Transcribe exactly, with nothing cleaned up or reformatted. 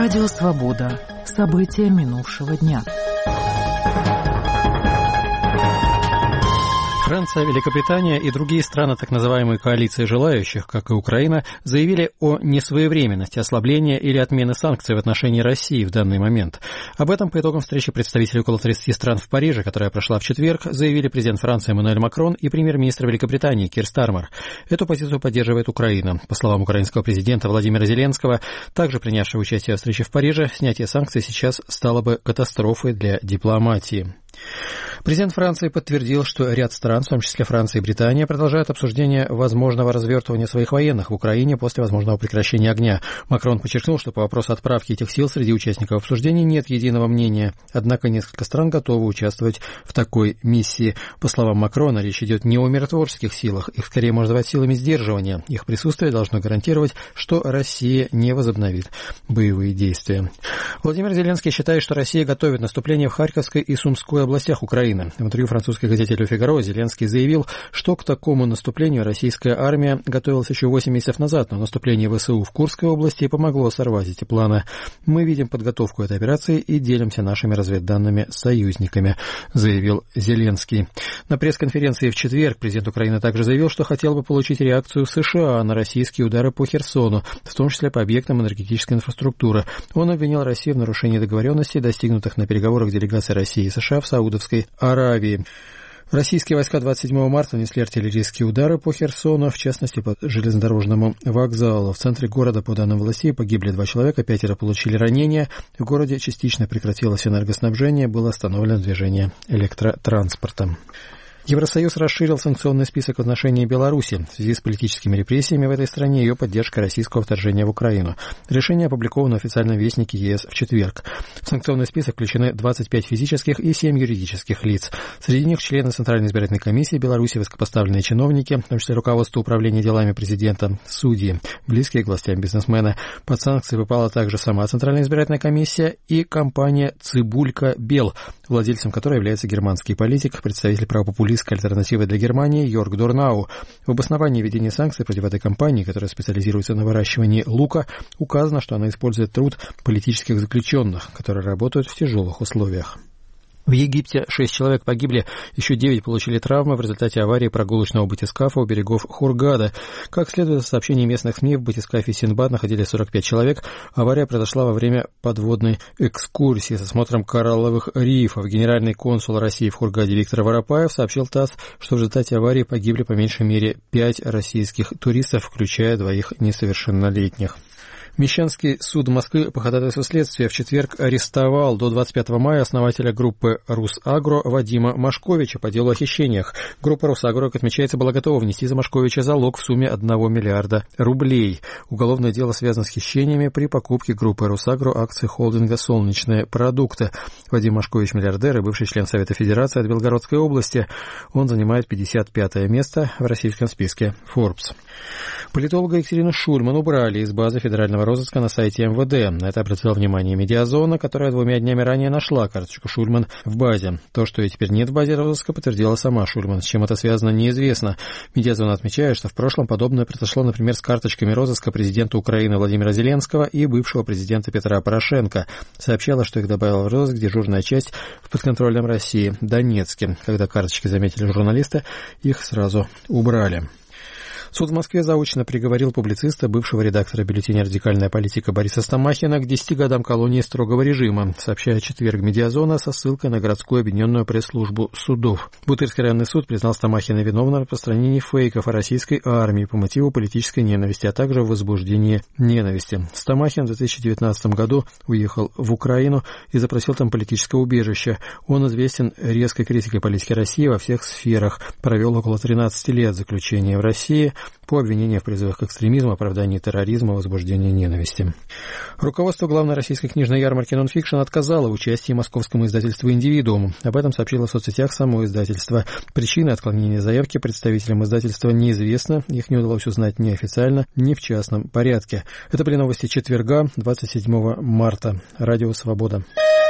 Радио «Свобода». События минувшего дня. Франция, Великобритания и другие страны так называемой коалиции желающих, как и Украина, заявили о несвоевременности ослабления или отмены санкций в отношении России в данный момент. Об этом по итогам встречи представителей около тридцати стран в Париже, которая прошла в четверг, заявили президент Франции Эммануэль Макрон и премьер-министр Великобритании Кир Стармер. Эту позицию поддерживает Украина. По словам украинского президента Владимира Зеленского, также принявшего участие в встрече в Париже, снятие санкций сейчас стало бы катастрофой для дипломатии. Президент Франции подтвердил, что ряд стран, в том числе Франция и Британия, продолжают обсуждение возможного развертывания своих военных в Украине после возможного прекращения огня. Макрон подчеркнул, что по вопросу отправки этих сил среди участников обсуждений нет единого мнения. Однако несколько стран готовы участвовать в такой миссии. По словам Макрона, речь идет не о миротворческих силах, их скорее можно назвать силами сдерживания. Их присутствие должно гарантировать, что Россия не возобновит боевые действия. Владимир Зеленский считает, что Россия готовит наступление в Харьковской и Сумской областях Украины. В интервью французской газете «Ле Фигаро» Зеленский заявил, что к такому наступлению российская армия готовилась еще восемь месяцев назад, но наступление ВСУ в Курской области помогло сорвать эти планы. «Мы видим подготовку этой операции и делимся нашими разведданными с союзниками», заявил Зеленский. На пресс-конференции в четверг президент Украины также заявил, что хотел бы получить реакцию США на российские удары по Херсону, в том числе по объектам энергетической инфраструктуры. Он обвинил Россию в нарушении договоренностей, достигнутых на переговорах делегаций России и США в Саудовской Аравии. Российские войска двадцать седьмого марта нанесли артиллерийские удары по Херсону, в частности, по железнодорожному вокзалу. В центре города, по данным властей, погибли два человека, пятеро получили ранения. В городе частично прекратилось энергоснабжение, было остановлено движение электротранспорта. Евросоюз расширил санкционный список в отношении Беларуси. В связи с политическими репрессиями в этой стране и ее поддержкой российского вторжения в Украину. Решение опубликовано в официальном вестнике ЕС в четверг. В санкционный список включены двадцать пять физических и семь юридических лиц. Среди них члены Центральной избирательной комиссии Беларуси, высокопоставленные чиновники, в том числе руководство управления делами президента, судьи, близкие к властям бизнесмены. Под санкции попала также сама Центральная избирательная комиссия и компания «Цибулька Бел», владельцем которой является германский политик, представитель правопопулистской альтернативы для Германии Йорг Дорнау. В обосновании введения санкций против этой компании, которая специализируется на выращивании лука, указано, что она использует труд политических заключенных, которые работают в тяжелых условиях. В Египте шесть человек погибли, еще девять получили травмы в результате аварии прогулочного батискафа у берегов Хургада. Как следует из сообщений местных СМИ, в батискафе Синдбад находились сорок пять человек. Авария произошла во время подводной экскурсии с осмотром коралловых рифов. Генеральный консул России в Хургаде Виктор Воропаев сообщил ТАСС, что в результате аварии погибли по меньшей мере пять российских туристов, включая двоих несовершеннолетних. Мещанский суд Москвы по ходатайству следствия в четверг арестовал до двадцать пятого мая основателя группы «Русагро» Вадима Машковича по делу о хищениях. Группа «Русагро», как отмечается, была готова внести за Машковича залог в сумме одного миллиарда рублей. Уголовное дело связано с хищениями при покупке группы «Русагро» акций холдинга «Солнечные продукты». Вадим Машкович – миллиардер и бывший член Совета Федерации от Белгородской области. Он занимает пятьдесят пятое место в российском списке Forbes. Политолога Екатерину Шульман убрали из базы федерального розыска на сайте эм вэ дэ. На это обратила внимание Медиазона, которая двумя днями ранее нашла карточку Шульман в базе. То, что ее теперь нет в базе розыска, подтвердила сама Шульман. С чем это связано, неизвестно. Медиазона отмечает, что в прошлом подобное произошло, например, с карточками розыска президента Украины Владимира Зеленского и бывшего президента Петра Порошенко. Сообщала, что их добавила в розыск дежурная часть в подконтрольном России Донецке. Когда карточки заметили журналисты, их сразу убрали. Суд в Москве заочно приговорил публициста, бывшего редактора бюллетеня «Радикальная политика» Бориса Стамахина к десяти годам колонии строгого режима, сообщает четверг Медиазона со ссылкой на городскую объединенную пресс-службу судов. Бутырский районный суд признал Стамахина виновным в распространении фейков о российской армии по мотиву политической ненависти, а также в возбуждении ненависти. Стамахин в две тысячи девятнадцатом году уехал в Украину и запросил там политическое убежище. Он известен резкой критикой политики России во всех сферах. Провел около тринадцати лет заключения в России по обвинениям в призывах к экстремизму, оправдании терроризма, возбуждении ненависти. Руководство главной российской книжной ярмарки «Нонфикшн» отказало в участии московскому издательству «Индивидуум». Об этом сообщило в соцсетях само издательство. Причины отклонения заявки представителям издательства неизвестны. Их не удалось узнать ни официально, ни в частном порядке. Это были новости четверга, двадцать седьмого марта. Радио «Свобода».